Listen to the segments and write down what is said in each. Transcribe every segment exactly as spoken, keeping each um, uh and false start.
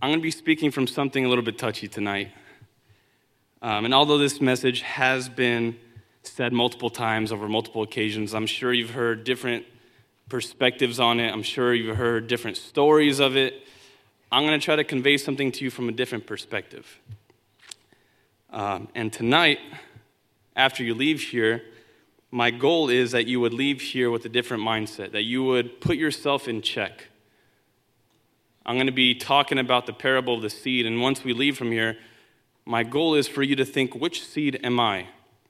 I'm going to be speaking from something a little bit touchy tonight. Um, and although this message has been said multiple times over multiple occasions, I'm sure you've heard different perspectives on it. I'm sure you've heard different stories of it. I'm going to try to convey something to you from a different perspective. Um, and tonight, after you leave here, my goal is that you would leave here with a different mindset, that you would put yourself in check. I'm going to be talking about the parable of the seed, and once we leave from here, my goal is for you to think, which seed am I?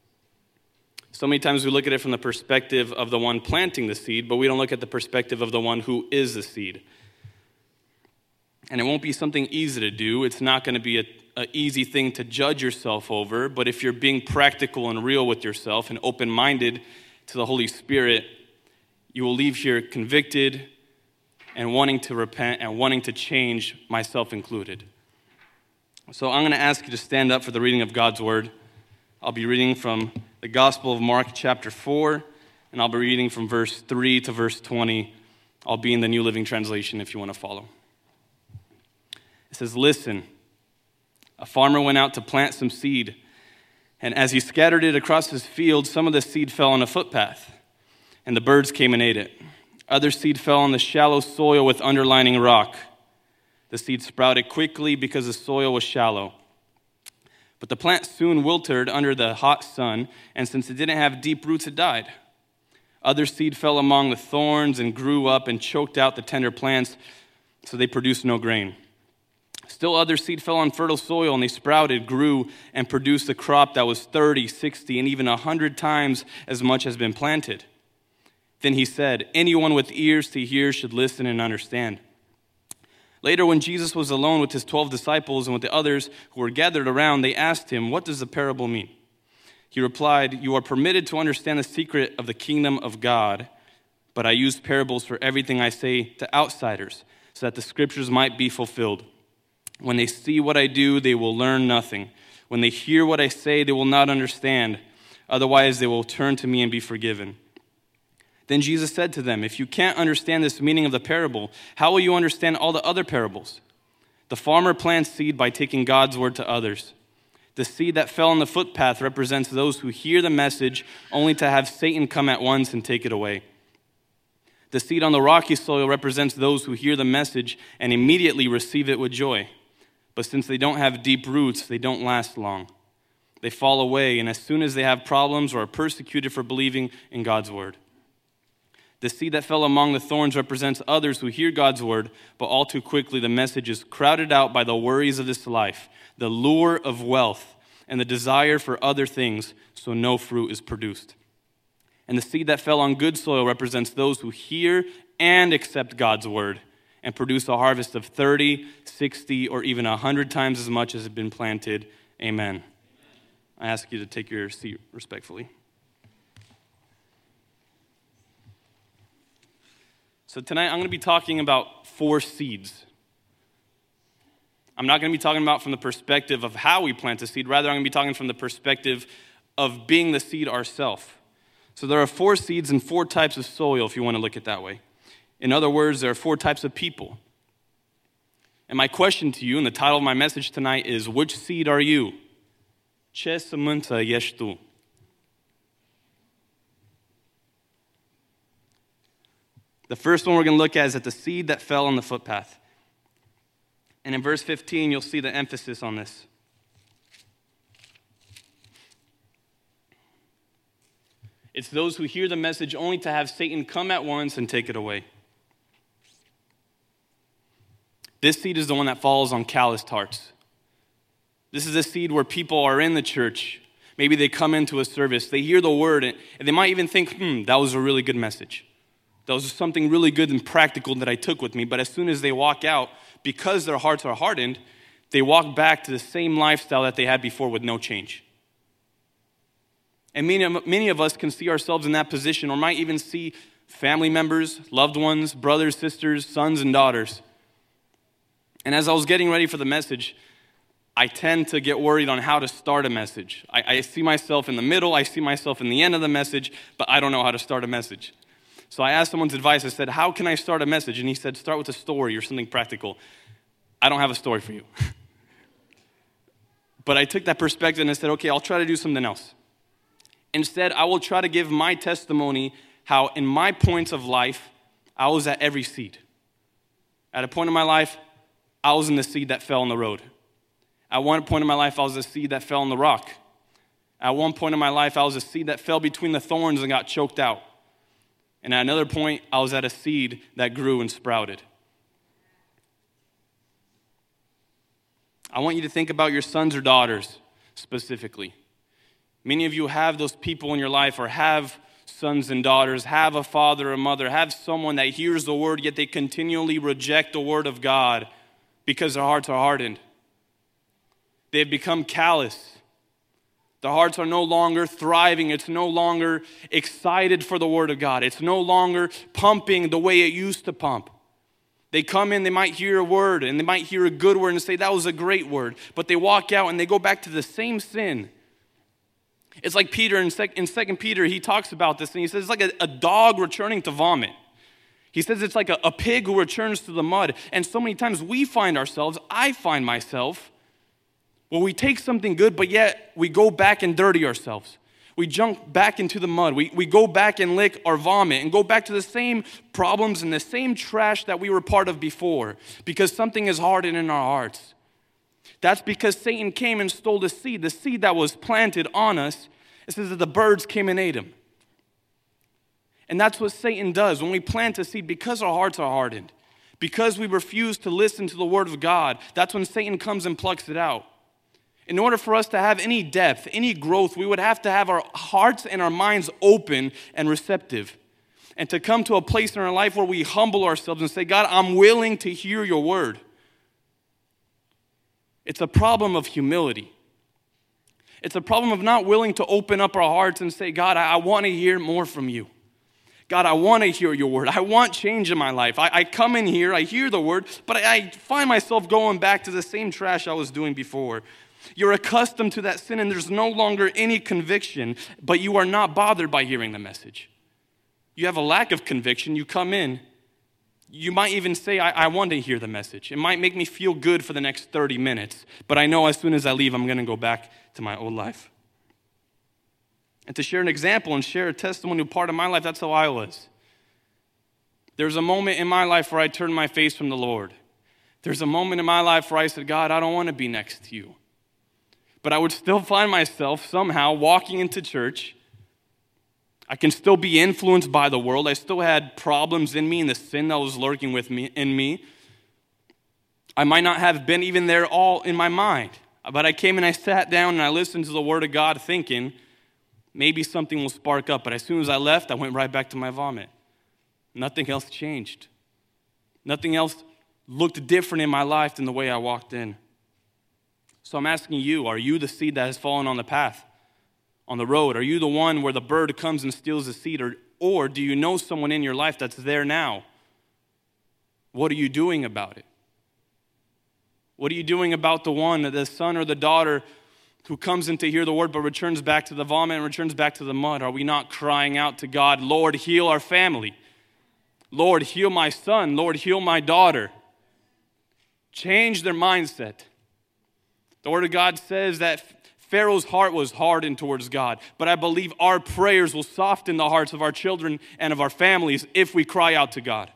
So many times we look at it from the perspective of the one planting the seed, but we don't look at the perspective of the one who is the seed. And it won't be something easy to do. It's not going to be a, a easy thing to judge yourself over, but if you're being practical and real with yourself and open-minded to the Holy Spirit, you will leave here convicted and wanting to repent and wanting to change, myself included. So I'm going to ask you to stand up for the reading of God's Word. I'll be reading from the Gospel of Mark chapter four, and I'll be reading from verse three to verse twenty. I'll be in the New Living Translation if you want to follow. It says, "Listen, a farmer went out to plant some seed, and as he scattered it across his field, some of the seed fell on a footpath, and the birds came and ate it. Other seed fell on the shallow soil with underlining rock. The seed sprouted quickly because the soil was shallow. But the plant soon wilted under the hot sun, and since it didn't have deep roots, it died. Other seed fell among the thorns and grew up and choked out the tender plants, so they produced no grain. Still other seed fell on fertile soil, and they sprouted, grew, and produced a crop that was thirty, sixty, and even a hundred times as much as been planted. Then he said, 'Anyone with ears to hear should listen and understand.' Later, when Jesus was alone with his twelve disciples and with the others who were gathered around, they asked him, 'What does the parable mean?' He replied, 'You are permitted to understand the secret of the kingdom of God, but I use parables for everything I say to outsiders, so that the scriptures might be fulfilled. When they see what I do, they will learn nothing. When they hear what I say, they will not understand. Otherwise, they will turn to me and be forgiven.' Then Jesus said to them, 'If you can't understand this meaning of the parable, how will you understand all the other parables? The farmer plants seed by taking God's word to others. The seed that fell on the footpath represents those who hear the message only to have Satan come at once and take it away. The seed on the rocky soil represents those who hear the message and immediately receive it with joy. But since they don't have deep roots, they don't last long. They fall away, and as soon as they have problems or are persecuted for believing in God's word. The seed that fell among the thorns represents others who hear God's word, but all too quickly the message is crowded out by the worries of this life, the lure of wealth, and the desire for other things, so no fruit is produced. And the seed that fell on good soil represents those who hear and accept God's word and produce a harvest of thirty, sixty, or even one hundred times as much as has been planted. Amen." I ask you to take your seat respectfully. So tonight I'm going to be talking about four seeds. I'm not going to be talking about from the perspective of how we plant a seed. Rather, I'm going to be talking from the perspective of being the seed ourselves. So there are four seeds and four types of soil, if you want to look at it that way. In other words, there are four types of people. And my question to you, and the title of my message tonight is, which seed are you? Ce sămânță ești tu? The first one we're going to look at is at the seed that fell on the footpath. And in verse fifteen, you'll see the emphasis on this. It's those who hear the message only to have Satan come at once and take it away. This seed is the one that falls on calloused hearts. This is a seed where people are in the church. Maybe they come into a service, they hear the word, and they might even think, hmm, that was a really good message. That was something really good and practical that I took with me. But as soon as they walk out, because their hearts are hardened, they walk back to the same lifestyle that they had before with no change. And many, many of us can see ourselves in that position, or might even see family members, loved ones, brothers, sisters, sons, and daughters. And as I was getting ready for the message, I tend to get worried on how to start a message. I, I see myself in the middle, I see myself in the end of the message, but I don't know how to start a message. So I asked someone's advice. I said, how can I start a message? And he said, start with a story or something practical. I don't have a story for you. But I took that perspective and I said, okay, I'll try to do something else. Instead, I will try to give my testimony how in my points of life, I was at every seed. At a point in my life, I was in the seed that fell on the road. At one point in my life, I was a seed that fell on the rock. At one point in my life, I was a seed that fell between the thorns and got choked out. And at another point, I was at a seed that grew and sprouted. I want you to think about your sons or daughters specifically. Many of you have those people in your life or have sons and daughters, have a father or a mother, have someone that hears the word, yet they continually reject the word of God because their hearts are hardened. They have become callous. Their hearts are no longer thriving. It's no longer excited for the word of God. It's no longer pumping the way it used to pump. They come in, they might hear a word, and they might hear a good word and say, that was a great word. But they walk out and they go back to the same sin. It's like Peter in Second Peter, he talks about this, and he says it's like a, a dog returning to vomit. He says it's like a, a pig who returns to the mud. And so many times we find ourselves, I find myself, well, we take something good, but yet we go back and dirty ourselves. We jump back into the mud. We, we go back and lick our vomit and go back to the same problems and the same trash that we were part of before because something is hardened in our hearts. That's because Satan came and stole the seed, the seed that was planted on us. It says that the birds came and ate them. And that's what Satan does. When we plant a seed, because our hearts are hardened, because we refuse to listen to the word of God, that's when Satan comes and plucks it out. In order for us to have any depth, any growth, we would have to have our hearts and our minds open and receptive. And to come to a place in our life where we humble ourselves and say, God, I'm willing to hear your word. It's a problem of humility. It's a problem of not willing to open up our hearts and say, God, I, I want to hear more from you. God, I want to hear your word. I want change in my life. I, I come in here, I hear the word, but I, I find myself going back to the same trash I was doing before. You're accustomed to that sin and there's no longer any conviction, but you are not bothered by hearing the message. You have a lack of conviction. You come in. You might even say, I, I want to hear the message. It might make me feel good for the next thirty minutes, but I know as soon as I leave, I'm going to go back to my old life. And to share an example and share a testimony of part of my life, that's how I was. There's a moment in my life where I turned my face from the Lord. There's a moment in my life where I said, God, I don't want to be next to you. But I would still find myself somehow walking into church. I can still be influenced by the world. I still had problems in me and the sin that was lurking with me in me. I might not have been even there all in my mind. But I came and I sat down and I listened to the word of God thinking, maybe something will spark up. But as soon as I left, I went right back to my vomit. Nothing else changed. Nothing else looked different in my life than the way I walked in. So I'm asking you, are you the seed that has fallen on the path, on the road? Are you the one where the bird comes and steals the seed? Or, or do you know someone in your life that's there now? What are you doing about it? What are you doing about the one, the son or the daughter who comes in to hear the word but returns back to the vomit and returns back to the mud? Are we not crying out to God, Lord, heal our family? Lord, heal my son. Lord, heal my daughter. Change their mindset. The word of God says that Pharaoh's heart was hardened towards God, but I believe our prayers will soften the hearts of our children and of our families if we cry out to God.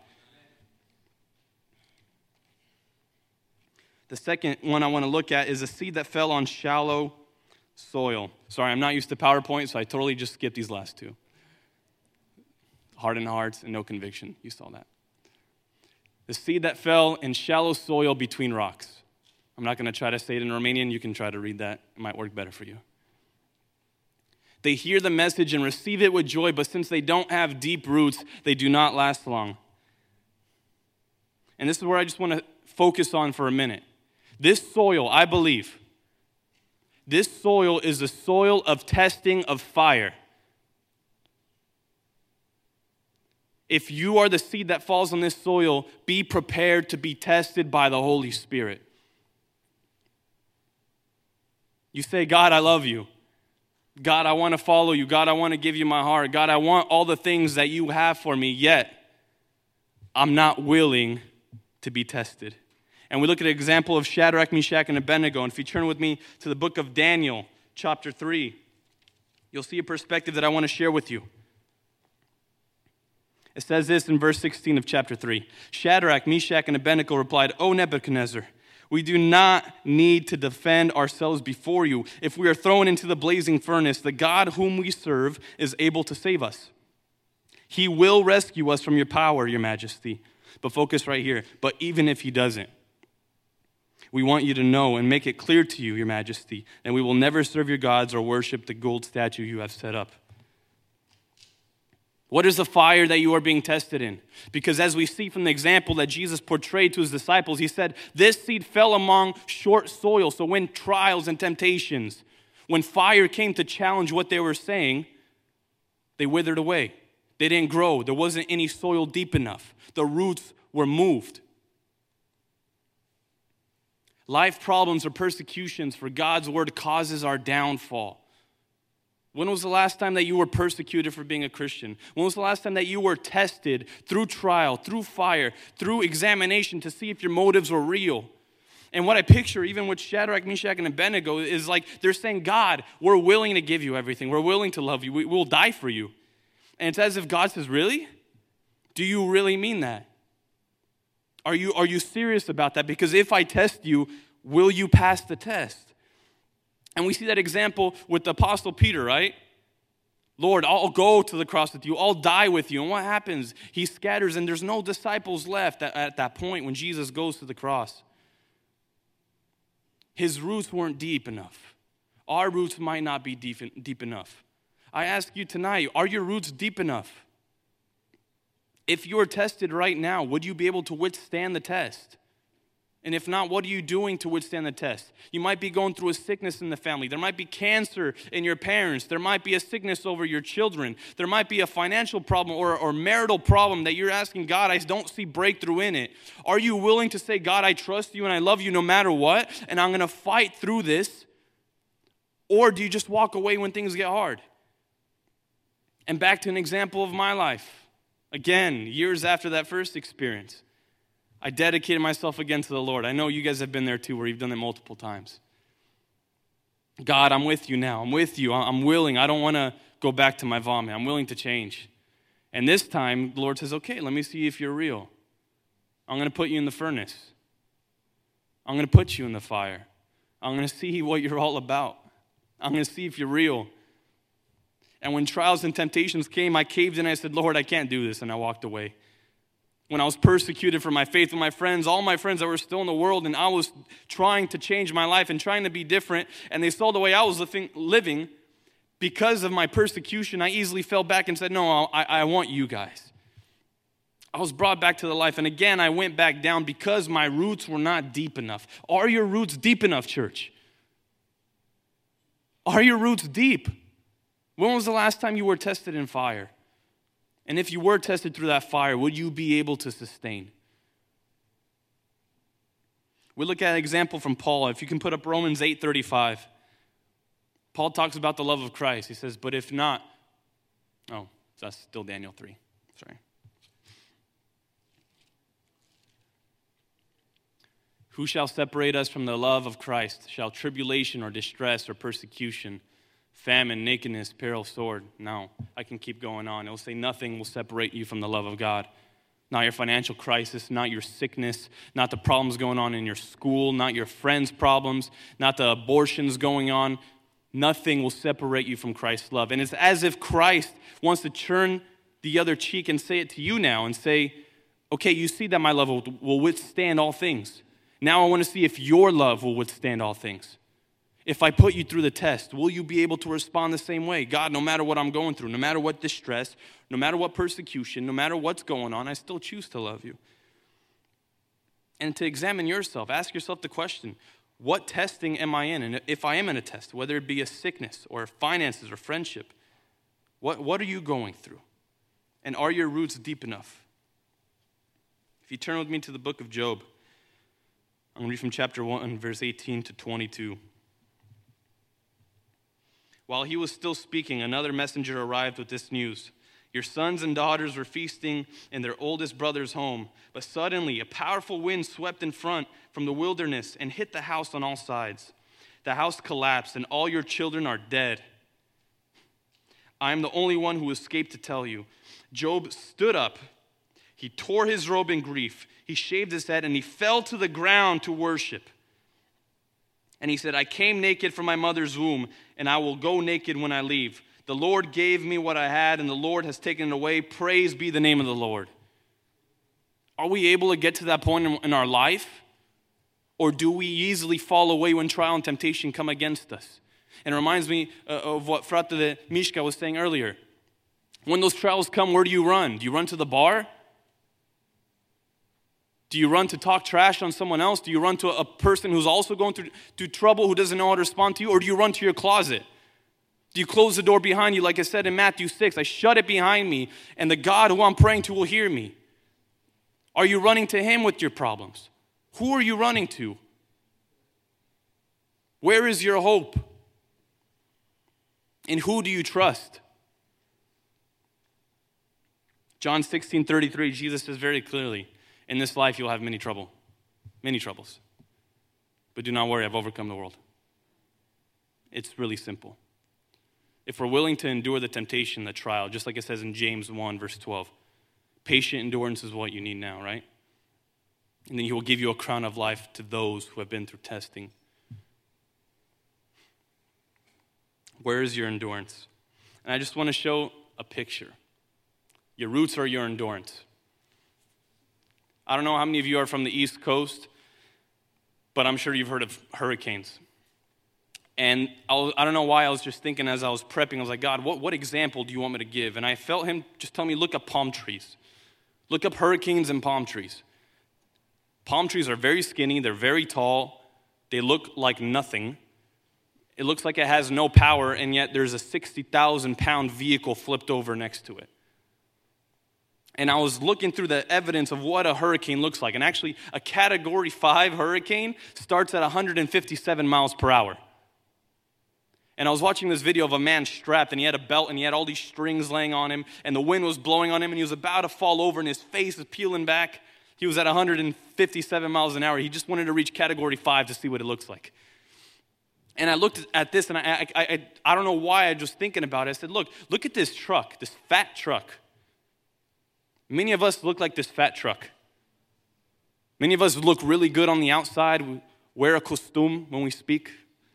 The second one I want to look at is a seed that fell on shallow soil. Sorry, I'm not used to PowerPoint, so I totally just skipped these last two. Hardened hearts and no conviction. You saw that. The seed that fell in shallow soil between rocks. I'm not going to try to say it in Romanian. You can try to read that. It might work better for you. They hear the message and receive it with joy, but since they don't have deep roots, they do not last long. And this is where I just want to focus on for a minute. This soil, I believe, this soil is the soil of testing of fire. If you are the seed that falls on this soil, be prepared to be tested by the Holy Spirit. You say, God, I love you. God, I want to follow you. God, I want to give you my heart. God, I want all the things that you have for me, yet I'm not willing to be tested. And we look at an example of Shadrach, Meshach, and Abednego. And if you turn with me to the book of Daniel, chapter three, you'll see a perspective that I want to share with you. It says this in verse sixteen of chapter three. Shadrach, Meshach, and Abednego replied, "O Nebuchadnezzar, we do not need to defend ourselves before you. If we are thrown into the blazing furnace, the God whom we serve is able to save us. He will rescue us from your power, your majesty." But focus right here. But even if he doesn't, we want you to know and make it clear to you, your majesty, that we will never serve your gods or worship the gold statue you have set up. What is the fire that you are being tested in? Because as we see from the example that Jesus portrayed to his disciples, he said, this seed fell among short soil. So when trials and temptations, when fire came to challenge what they were saying, they withered away. They didn't grow. There wasn't any soil deep enough. The roots were moved. Life problems or persecutions for God's word causes our downfall. When was the last time that you were persecuted for being a Christian? When was the last time that you were tested through trial, through fire, through examination to see if your motives were real? And what I picture, even with Shadrach, Meshach, and Abednego, is like they're saying, God, we're willing to give you everything. We're willing to love you. We, we'll die for you. And it's as if God says, really? Do you really mean that? Are you, are you serious about that? Because if I test you, will you pass the test? And we see that example with the Apostle Peter, right? Lord, I'll go to the cross with you. I'll die with you. And what happens? He scatters, and there's no disciples left at, at that point when Jesus goes to the cross. His roots weren't deep enough. Our roots might not be deep, deep enough. I ask you tonight, are your roots deep enough? If you're tested right now, would you be able to withstand the test? And if not, what are you doing to withstand the test? You might be going through a sickness in the family. There might be cancer in your parents. There might be a sickness over your children. There might be a financial problem or, or marital problem that you're asking God, I don't see breakthrough in it. Are you willing to say, God, I trust you and I love you no matter what, and I'm going to fight through this? Or do you just walk away when things get hard? And back to an example of my life. Again, years after that first experience. I dedicated myself again to the Lord. I know you guys have been there too, where you've done it multiple times. God, I'm with you now. I'm with you. I'm willing. I don't want to go back to my vomit. I'm willing to change. And this time, the Lord says, okay, let me see if you're real. I'm going to put you in the furnace. I'm going to put you in the fire. I'm going to see what you're all about. I'm going to see if you're real. And when trials and temptations came, I caved in and I said, Lord, I can't do this. And I walked away. When I was persecuted for my faith with my friends, all my friends that were still in the world, and I was trying to change my life and trying to be different, and they saw the way I was living, because of my persecution, I easily fell back and said, no, I, I want you guys. I was brought back to the life, and again, I went back down because my roots were not deep enough. Are your roots deep enough, church? Are your roots deep? When was the last time you were tested in fire? And if you were tested through that fire, would you be able to sustain? We look at an example from Paul. If you can put up Romans eight thirty-five. Paul talks about the love of Christ. He says, but if not, oh, that's still Daniel three. Sorry. Who shall separate us from the love of Christ? Shall tribulation or distress or persecution, famine, nakedness, peril, sword? No, I can keep going on. It will say nothing will separate you from the love of God. Not your financial crisis, not your sickness, not the problems going on in your school, not your friends' problems, not the abortions going on. Nothing will separate you from Christ's love. And it's as if Christ wants to turn the other cheek and say it to you now and say, okay, you see that my love will, will withstand all things. Now I want to see if your love will withstand all things. If I put you through the test, will you be able to respond the same way? God, no matter what I'm going through, no matter what distress, no matter what persecution, no matter what's going on, I still choose to love you. And to examine yourself, ask yourself the question, what testing am I in? And if I am in a test, whether it be a sickness or finances or friendship, what, what are you going through? And are your roots deep enough? If you turn with me to the book of Job, I'm going to read from chapter one, verse eighteen to twenty-two. While he was still speaking, another messenger arrived with this news. Your sons and daughters were feasting in their oldest brother's home, but suddenly a powerful wind swept in front from the wilderness and hit the house on all sides. The house collapsed, and all your children are dead. I am the only one who escaped to tell you." Job stood up. He tore his robe in grief. He shaved his head, and he fell to the ground to worship. And he said, "I came naked from my mother's womb, and I will go naked when I leave. The Lord gave me what I had, and the Lord has taken it away. Praise be the name of the Lord." Are we able to get to that point in, in our life? Or do we easily fall away when trial and temptation come against us? And it reminds me uh, of what Frate de Mishka was saying earlier. When those trials come, where do you run? Do you run to the bar? Do you run to talk trash on someone else? Do you run to a person who's also going through, through trouble, who doesn't know how to respond to you? Or do you run to your closet? Do you close the door behind you, like I said in Matthew six? I shut it behind me, and the God who I'm praying to will hear me. Are you running to him with your problems? Who are you running to? Where is your hope? In who do you trust? John sixteen thirty-three, Jesus says very clearly, "In this life you'll have many trouble, many troubles. But do not worry, I've overcome the world." It's really simple. If we're willing to endure the temptation, the trial, just like it says in James one, verse twelve, patient endurance is what you need now, right? And then he will give you a crown of life to those who have been through testing. Where is your endurance? And I just want to show a picture. Your roots are your endurance. I don't know how many of you are from the East Coast, but I'm sure you've heard of hurricanes. And I, was, I don't know why, I was just thinking as I was prepping, I was like, God, what, what example do you want me to give? And I felt him just tell me, look up palm trees. Look up hurricanes and palm trees. Palm trees are very skinny, they're very tall, they look like nothing. It looks like it has no power, and yet there's a sixty thousand pound vehicle flipped over next to it. And I was looking through the evidence of what a hurricane looks like. And actually, a Category five hurricane starts at one hundred fifty-seven miles per hour. And I was watching this video of a man strapped, and he had a belt, and he had all these strings laying on him, and the wind was blowing on him, and he was about to fall over, and his face is peeling back. He was at one hundred fifty-seven miles an hour. He just wanted to reach Category five to see what it looks like. And I looked at this, and I, I, I, I don't know why, I was just thinking about it. I said, look, look at this truck, this fat truck. Many of us look like this fat truck. Many of us look really good on the outside. We wear a costume when we speak.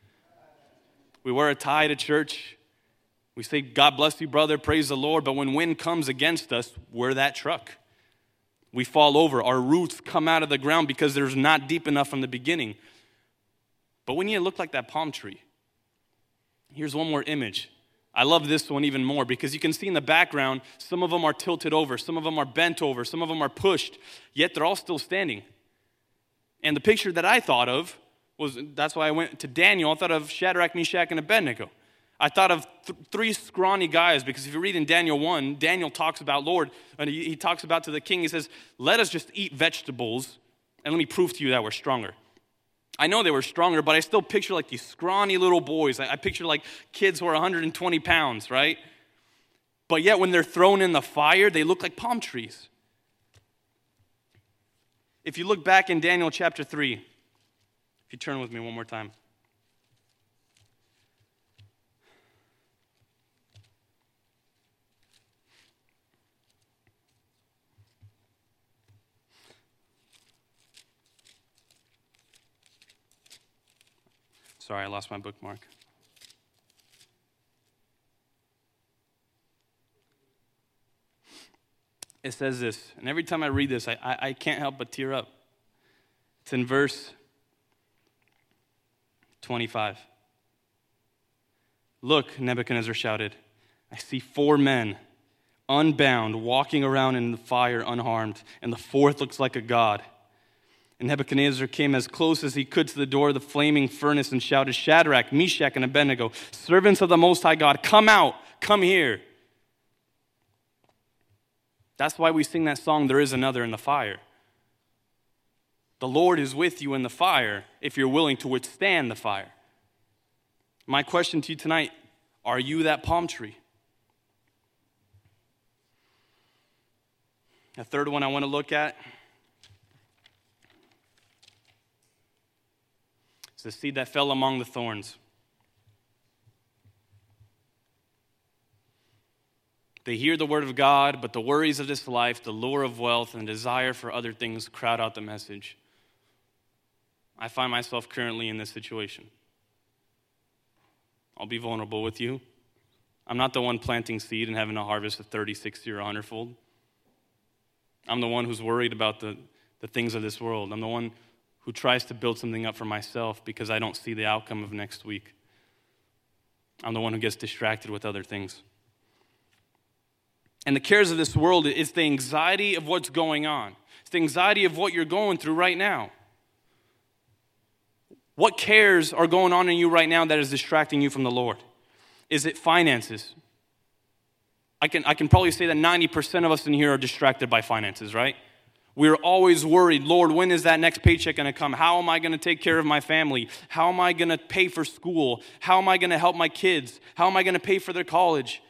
We wear a tie to church. We say, God bless you, brother, praise the Lord. But when wind comes against us, we're that truck. We fall over. Our roots come out of the ground because there's not deep enough from the beginning. But we need to look like that palm tree. Here's one more image. I love this one even more because you can see in the background, some of them are tilted over, some of them are bent over, some of them are pushed, yet they're all still standing. And the picture that I thought of was, that's why I went to Daniel, I thought of Shadrach, Meshach, and Abednego. I thought of th- three scrawny guys, because if you read in Daniel one, Daniel talks about Lord, and he, he talks about to the king, he says, let us just eat vegetables, and let me prove to you that we're stronger. I know they were stronger, but I still picture like these scrawny little boys. I, I picture like kids who are one hundred twenty pounds, right? But yet when they're thrown in the fire, they look like palm trees. If you look back in Daniel chapter three, if you turn with me one more time. Sorry, I lost my bookmark. It says this, and every time I read this, I, I, I can't help but tear up. It's in verse twenty-five. Look, Nebuchadnezzar shouted, I see four men, unbound, walking around in the fire unharmed, and the fourth looks like a god. And Nebuchadnezzar came as close as he could to the door of the flaming furnace and shouted, Shadrach, Meshach, and Abednego, servants of the Most High God, come out, come here. That's why we sing that song, There Is Another in the Fire. The Lord is with you in the fire if you're willing to withstand the fire. My question to you tonight, are you that palm tree? The third one I want to look at is the seed that fell among the thorns. They hear the word of God, but the worries of this life, the lure of wealth, and the desire for other things crowd out the message. I find myself currently in this situation. I'll be vulnerable with you. I'm not the one planting seed and having a harvest of thirty, sixty, or one hundred fold. I'm the one who's worried about the, the things of this world. I'm the one who tries to build something up for myself because I don't see the outcome of next week. I'm the one who gets distracted with other things. And the cares of this world is the anxiety of what's going on. It's the anxiety of what you're going through right now. What cares are going on in you right now that is distracting you from the Lord? Is it finances? I can, I can probably say that ninety percent of us in here are distracted by finances, right? We're always worried, Lord, when is that next paycheck going to come? How am I going to take care of my family? How am I going to pay for school? How am I going to help my kids? How am I going to pay for their college?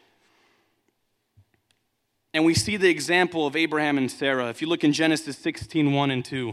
And we see the example of Abraham and Sarah. If you look in Genesis sixteen, one and two,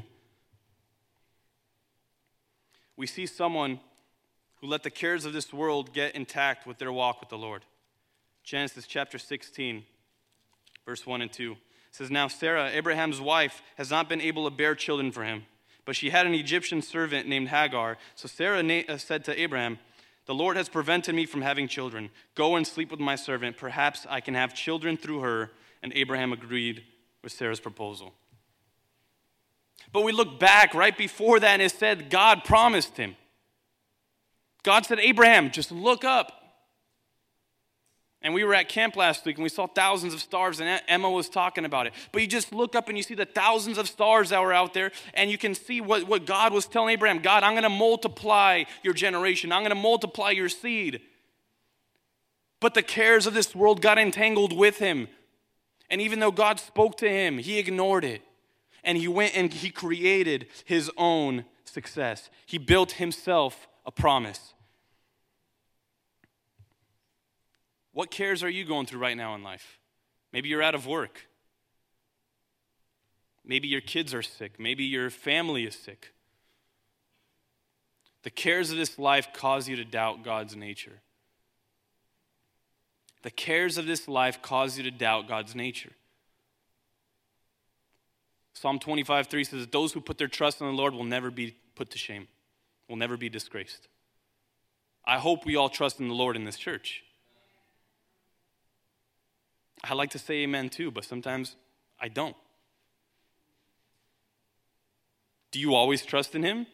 we see someone who let the cares of this world get intact with their walk with the Lord. Genesis chapter sixteen, verse one and two. It says, "Now Sarah, Abraham's wife, has not been able to bear children for him, but she had an Egyptian servant named Hagar. So Sarah na- said to Abraham, 'The Lord has prevented me from having children. Go and sleep with my servant. Perhaps I can have children through her.' And Abraham agreed with Sarah's proposal." But we look back right before that and it said God promised him. God said, "Abraham, just look up." And we were at camp last week and we saw thousands of stars and Emma was talking about it. But you just look up and you see the thousands of stars that were out there and you can see what, what God was telling Abraham. God, I'm going to multiply your generation. I'm going to multiply your seed. But the cares of this world got entangled with him. And even though God spoke to him, he ignored it. And he went and he created his own success. He built himself a promise. What cares are you going through right now in life? Maybe you're out of work. Maybe your kids are sick. Maybe your family is sick. The cares of this life cause you to doubt God's nature. The cares of this life cause you to doubt God's nature. Psalm twenty-five, three says, "Those who put their trust in the Lord will never be put to shame, will never be disgraced." I hope we all trust in the Lord in this church. I like to say amen too, but sometimes I don't. Do you always trust in him?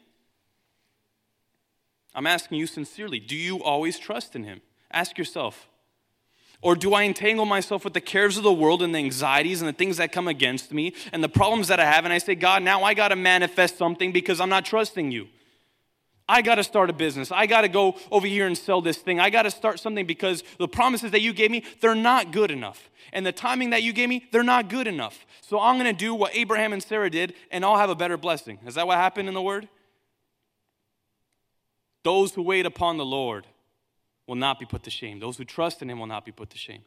I'm asking you sincerely, do you always trust in him? Ask yourself. Or do I entangle myself with the cares of the world and the anxieties and the things that come against me and the problems that I have, and I say, God, now I got to manifest something because I'm not trusting you. I got to start a business. I got to go over here and sell this thing. I got to start something because the promises that you gave me, they're not good enough. And the timing that you gave me, they're not good enough. So I'm going to do what Abraham and Sarah did, and I'll have a better blessing. Is that what happened in the Word? Those who wait upon the Lord will not be put to shame. Those who trust in him will not be put to shame.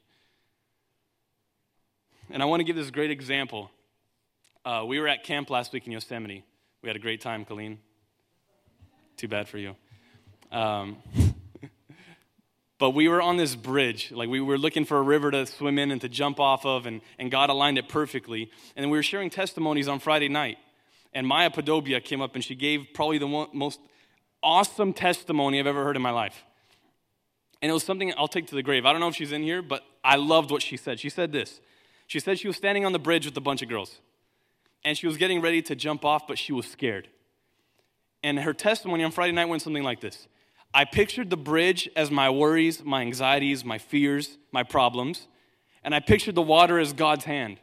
And I want to give this great example. Uh, we were at camp last week in Yosemite. We had a great time, Colleen. Too bad for you. Um, but we were on this bridge. Like we were looking for a river to swim in and to jump off of, and, and God aligned it perfectly. And then we were sharing testimonies on Friday night. And Maya Padobia came up and she gave probably the mo- most awesome testimony I've ever heard in my life. And it was something I'll take to the grave. I don't know if she's in here, but I loved what she said. She said this. She said she was standing on the bridge with a bunch of girls. And she was getting ready to jump off, but she was scared. And her testimony on Friday night went something like this. I pictured the bridge as my worries, my anxieties, my fears, my problems. And I pictured the water as God's hand.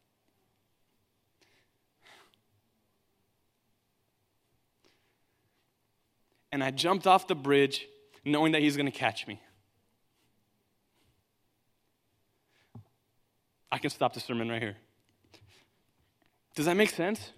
And I jumped off the bridge knowing that he's going to catch me. I can stop the sermon right here. Does that make sense?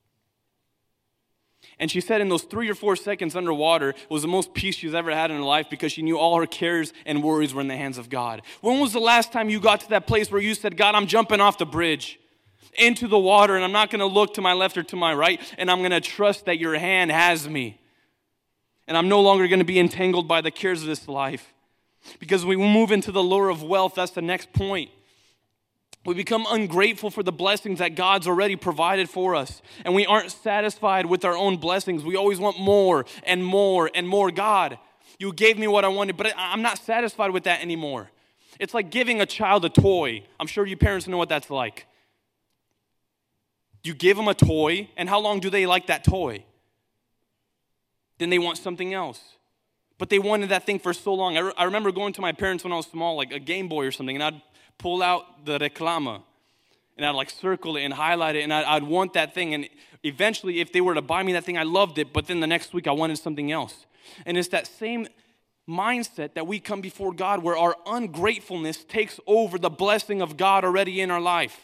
And she said in those three or four seconds underwater was the most peace she's ever had in her life because she knew all her cares and worries were in the hands of God. When was the last time you got to that place where you said, God, I'm jumping off the bridge? into the water, and I'm not going to look to my left or to my right, and I'm going to trust that your hand has me. And I'm no longer going to be entangled by the cares of this life. Because when we move into the lure of wealth, that's the next point. We become ungrateful for the blessings that God's already provided for us. And we aren't satisfied with our own blessings. We always want more and more and more. God, you gave me what I wanted, but I'm not satisfied with that anymore. It's like giving a child a toy. I'm sure you parents know what that's like. You give them a toy, and how long do they like that toy? Then they want something else. But they wanted that thing for so long. I, re- I remember going to my parents when I was small, like a Game Boy or something, and I'd pull out the reclama, and I'd like circle it and highlight it, and I'd, I'd want that thing. And eventually, if they were to buy me that thing, I loved it, but then the next week I wanted something else. And it's that same mindset that we come before God where our ungratefulness takes over the blessing of God already in our life.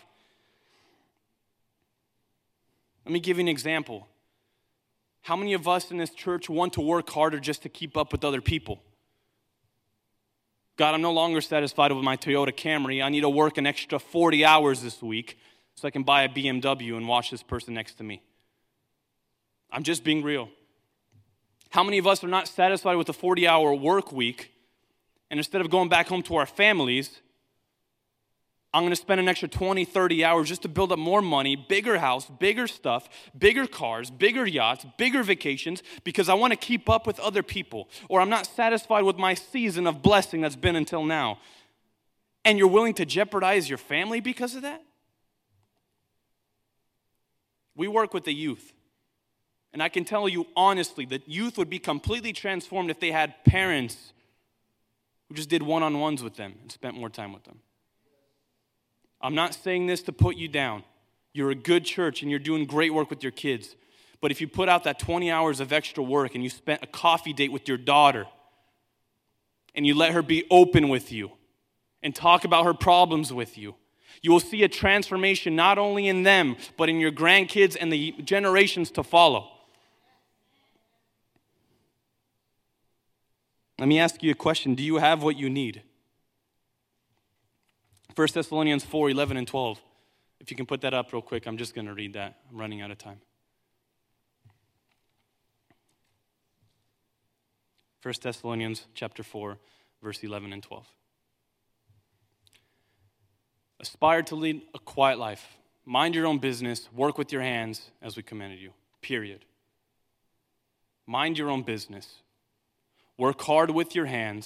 Let me give you an example. How many of us in this church want to work harder just to keep up with other people? God, I'm no longer satisfied with my Toyota Camry. I need to work an extra forty hours this week so I can buy a B M W and watch this person next to me. I'm just being real. How many of us are not satisfied with a forty-hour work week, and instead of going back home to our families, I'm going to spend an extra twenty, thirty hours just to build up more money, bigger house, bigger stuff, bigger cars, bigger yachts, bigger vacations, because I want to keep up with other people. Or I'm not satisfied with my season of blessing that's been until now. And you're willing to jeopardize your family because of that? We work with the youth. And I can tell you honestly that youth would be completely transformed if they had parents who just did one-on-ones with them and spent more time with them. I'm not saying this to put you down. You're a good church and you're doing great work with your kids. But if you put out that twenty hours of extra work and you spent a coffee date with your daughter and you let her be open with you and talk about her problems with you, you will see a transformation not only in them, but in your grandkids and the generations to follow. Let me ask you a question. Do you have what you need? First Thessalonians four, eleven and twelve. If you can put that up real quick, I'm just going to read that. I'm running out of time. First Thessalonians chapter four, verse eleven and twelve. Aspire to lead a quiet life. Mind your own business. Work with your hands as we commanded you. Period. Mind your own business. Work hard with your hands.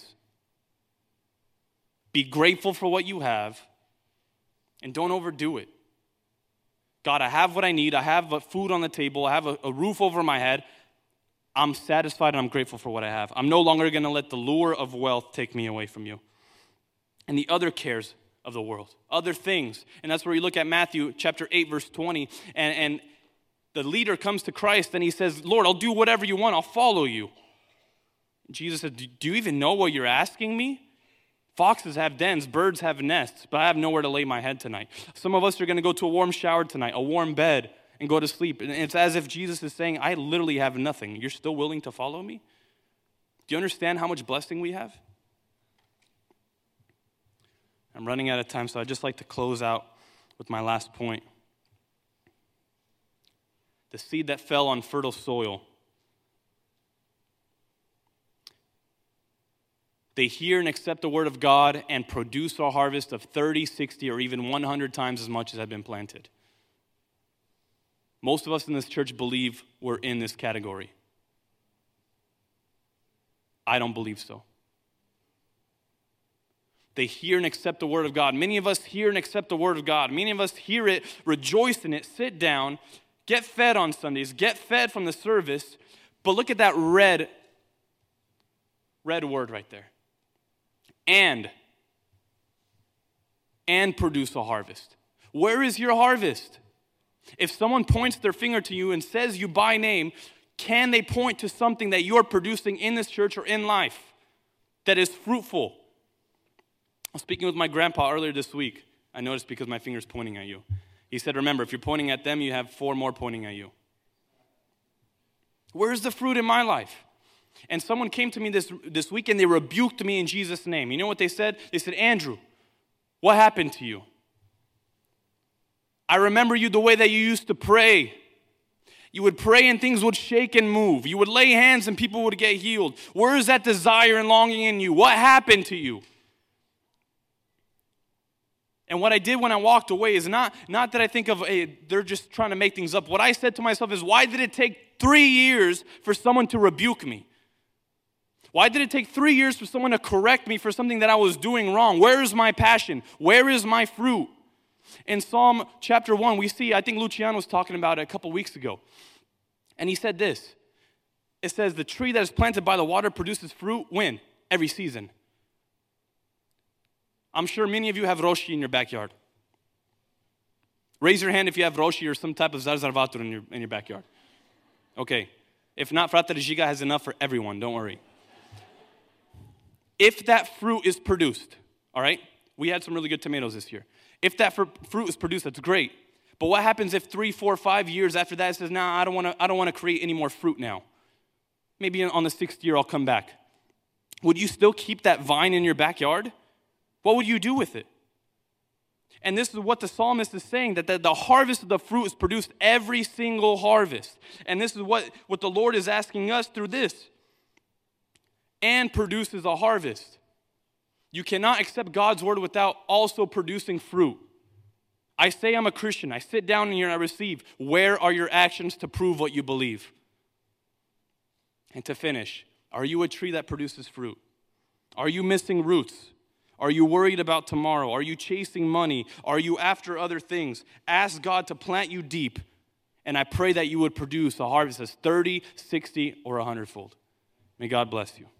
Be grateful for what you have, and don't overdo it. God, I have what I need. I have food on the table. I have a, a roof over my head. I'm satisfied and I'm grateful for what I have. I'm no longer going to let the lure of wealth take me away from you. And the other cares of the world, other things. And that's where you look at Matthew chapter eight, verse twenty, and, and the leader comes to Christ and he says, Lord, I'll do whatever you want. I'll follow you. Jesus said, do you even know what you're asking me? Foxes have dens, birds have nests, but I have nowhere to lay my head tonight. Some of us are going to go to a warm shower tonight, a warm bed, and go to sleep. And it's as if Jesus is saying, I literally have nothing. You're still willing to follow me? Do you understand how much blessing we have? I'm running out of time, so I'd just like to close out with my last point. The seed that fell on fertile soil. They hear and accept the word of God and produce a harvest of thirty, sixty, or even one hundred times as much as had been planted. Most of us in this church believe we're in this category. I don't believe so. They hear and accept the word of God. Many of us hear and accept the word of God. Many of us hear it, rejoice in it, sit down, get fed on Sundays, get fed from the service. But look at that red, red word right there. And, and produce a harvest. Where is your harvest? If someone points their finger to you and says you by name, can they point to something that you're producing in this church or in life that is fruitful? I was speaking with my grandpa earlier this week. I noticed because my finger's pointing at you. He said, remember, if you're pointing at them, you have four more pointing at you. Where's the fruit in my life? And someone came to me this, this week and they rebuked me in Jesus' name. You know what they said? They said, Andrew, what happened to you? I remember you the way that you used to pray. You would pray and things would shake and move. You would lay hands and people would get healed. Where is that desire and longing in you? What happened to you? And what I did when I walked away is not, not that I think of, hey, they're just trying to make things up. What I said to myself is, why did it take three years for someone to rebuke me? Why did it take three years for someone to correct me for something that I was doing wrong? Where is my passion? Where is my fruit? In Psalm chapter one, we see, I think Luciano was talking about it a couple weeks ago. And he said this. It says, the tree that is planted by the water produces fruit when? Every season. I'm sure many of you have roshi in your backyard. Raise your hand if you have roshi or some type of zarzarvatur in your, in your backyard. Okay. If not, Frate Giga has enough for everyone. Don't worry. If that fruit is produced, all right? We had some really good tomatoes this year. If that fr- fruit is produced, that's great. But what happens if three, four, five years after that it says, nah, I don't want to I don't want to create any more fruit now. Maybe on the sixth year I'll come back. Would you still keep that vine in your backyard? What would you do with it? And this is what the psalmist is saying, that the, the harvest of the fruit is produced every single harvest. And this is what, what the Lord is asking us through this. And produces a harvest. You cannot accept God's word without also producing fruit. I say I'm a Christian. I sit down here and I receive. Where are your actions to prove what you believe? And to finish, are you a tree that produces fruit? Are you missing roots? Are you worried about tomorrow? Are you chasing money? Are you after other things? Ask God to plant you deep, and I pray that you would produce a harvest that's thirty, sixty, or a hundredfold. May God bless you.